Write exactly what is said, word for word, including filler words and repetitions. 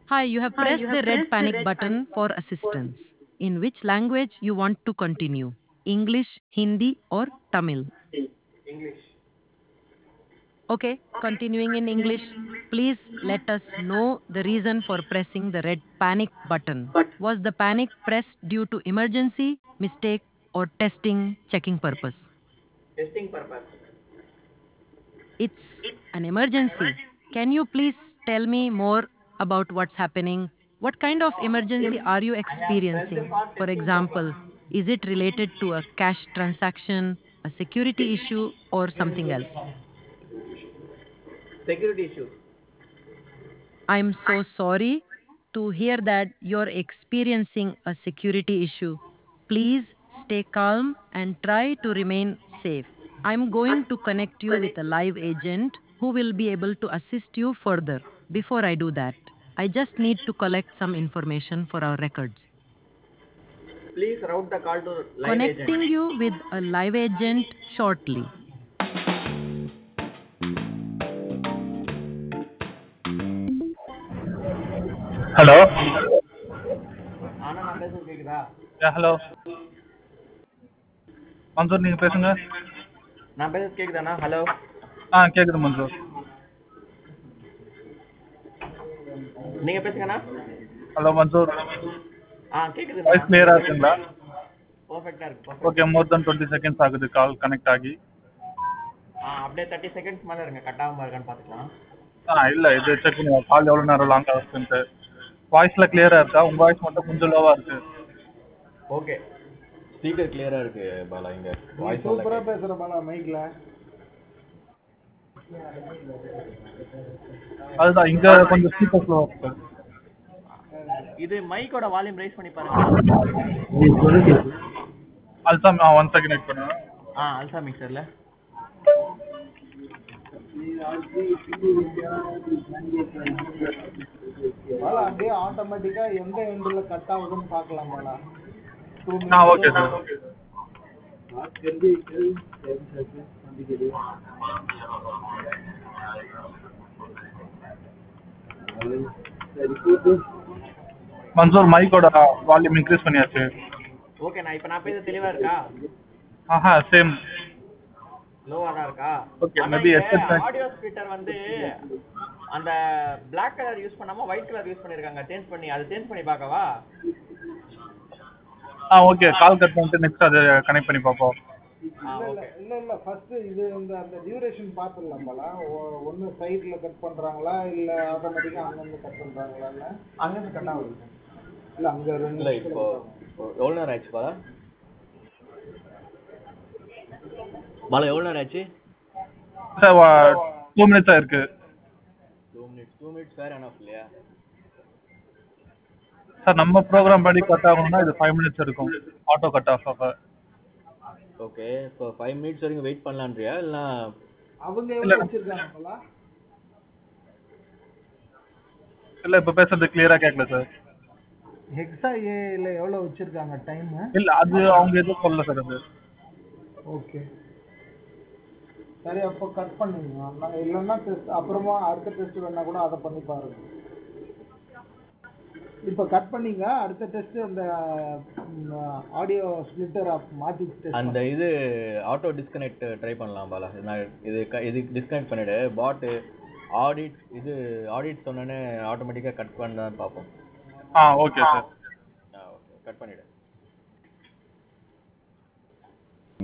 Hi, you have Hi, you pressed the have red pressed the panic red panic button for button for assistance. In which language you want to continue? English, Hindi, or Tamil? English. Okay, continuing in English. Please let us know the reason for pressing the red panic button. But Was the panic pressed due to emergency, mistake, or testing, checking purpose? testing purpose. It's an emergency. Can you please tell me more about what's happening? What kind of emergency are you I have pressed experiencing? for For testing purpose. example, is it related to a cash transaction, a security issue, or something else? Security issues. I'm so sorry to hear that you're experiencing a security issue. Please stay calm and try to remain safe. I'm going to connect you with a live agent who will be able to assist you further. Before I do that, I just need to collect some information for our records. Please route the call to live agent. Connecting you with a live agent shortly. Hello. ஆனா நான் பேசுறது கேக்குதா? யா hello. Mansoor நீங்க பேசுங்க. நான் பேசுறது கேக்குதாண்ணா? Hello. ஆ கேக்குது மன்சூர். நீங்க பேசுங்கண்ணா. ஹலோ மன்சூர். ஆ கேக்குதுண்ணா. வாய்ஸ் கிளியரா இருக்குங்களா? பர்ஃபெக்ட்டா இருக்கு. பர்ஃபெக்ட்டா ஓகே, இருக்கு. மோர் தென் டுவெண்ட்டி செகண்ட்ஸ் ஆகுது கால் கனெக்ட் ஆகி. ஆ அப்படியே தேர்ட்டி செகண்ட்ஸ் மேல இருங்க. கட் ஆகாம இருக்கான்னு பாத்துக்கலாம். ஆ இல்லை, இது செக் பண்ணுங்க கால் எவ்வளோ நேரம் லாங் ஆகுதுன்ட்டு. வாய்ஸில் கிளியராக இருக்கா? உங்கள் வாய்ஸ் மட்டும் கொஞ்சம் லோவாக இருக்கு. ஓகே. ஸ்பீக்கர் கிளியரா இருக்கு பாலா. இங்க நீ வாய்ஸ் சூப்பரா பேசுற பாலா மைக்ல. அதுதான் இங்கே கொஞ்சம் ஸ்பீக்கர் ஸ்லோவாக இருக்கு. இது மைக்கோட வால்யூம் ரைஸ் பண்ணி பாருங்கண்ணா. அல்சாம் ஒன் செகண்ட் வெயிட் பண்ணுங்க. ஆ அல்சா மிக்சர்ல பாலா அப்படியே ஆட்டோமேட்டிக்கா எந்த எண்ட்ல கட் ஆகுதுன்னு பார்க்கலாம் பாலா. டூ ஆ மினிட்ஸோ ஓகே சார். மன்சூர் மைக்கோட வால்யூம் இன்க்ரீஸ் பண்ணியாச்சு. ஓகேண்ணா. இப்போ நான் பேச தெளிவா இருக்கா? ஆஹா சேம். லோவா தான் இருக்கா? ஓகே, ஆனா மேபி இங்க ஹெட்செட். ஆடியோ ஸ்பீக்கர் வந்து அந்த பிளாக் கலர் யூஸ் பண்ணாம ஒயிட் கலர் யூஸ் பண்ணிருக்காங்க. சேஞ்ச் பண்ணி அது சேஞ்ச் பண்ணி பார்க்கவா? ஆ ஓகே, கால் கட் பண்ணிட்டு நெக்ஸ்ட் அதை கனெக்ட் பண்ணி பார்ப்போம். ஆ இல்ல இல்ல ஓகே. இல்ல இல்ல ஃபர்ஸ்ட் இது இந்த அந்த டியூரேஷன் பார்த்துடலாம் பாலா. ஒன்னு சைடுல கட் பண்றாங்களா இல்ல ஆட்டோமேட்டிக்கா அங்கிருந்து கட் பண்றாங்களான்னு. அங்கிருந்து கட் ஆகுது. இல்ல அங்க ரெண்டு இல்ல நிமிஷத்துல இப்போ கட் ஆகும். எவ்வளவு நேரம் ஆச்சு பாலா? பாலா எவ்வளவு நேரம் ஆச்சு? சார் டூ மினிட்ஸாக இருக்கு. டூ மினிட்ஸ் டூ மினிட்ஸ் வேற என்ன இல்லையா? சார் நம்ம ப்ரோக்ராம் படி கட் ஆகணும்னா இது ஃபைவ் மினிட்ஸ் இருக்கும் ஆட்டோ கட் ஆஃப் ஆக. ஓகே. இப்போ ஃபைவ் மினிட்ஸ் வரைக்கும் வெயிட் பண்ணலான்றியா இல்ல? அவங்க இல்லை எவ்வளவு வச்சிருக்காங்க பாலா? இல்லை, இப்போ பேசுறது கிளியராக கேட்கல சார். ஹெக்ஸா ஏல எவ்வளவு வச்சிருக்காங்க டைம்? இல்லை, அது அவங்க எதுவும் சொல்லல சார். அது ஓகே சரி, அப்போ கட் பண்ணிடுங்க. நான் இல்லைன்னா டெஸ்ட் அப்புறமா அடுத்த டெஸ்ட் வேணா கூட அதை பண்ணி பாருங்க. இப்போ கட் பண்ணீங்க. அடுத்த டெஸ்ட் அந்த ஆடியோ ஸ்பிளிட்டர் மாத்தி டெஸ்ட் அந்த இது ஆட்டோ டிஸ்கனெக்ட் ட்ரை பண்ணலாம் பாலா. நான் இது க- இது டிஸ்கனெக்ட் பண்ணிடு. பாட் ஆடிட் இது ஆடிட் சொன்னோன்னே ஆட்டோமேட்டிக்காக கட் பண்ணான்னு பார்ப்போம். ஆ ஓகே சார். ஆ ஓகே. கட் பண்ணிவிடு.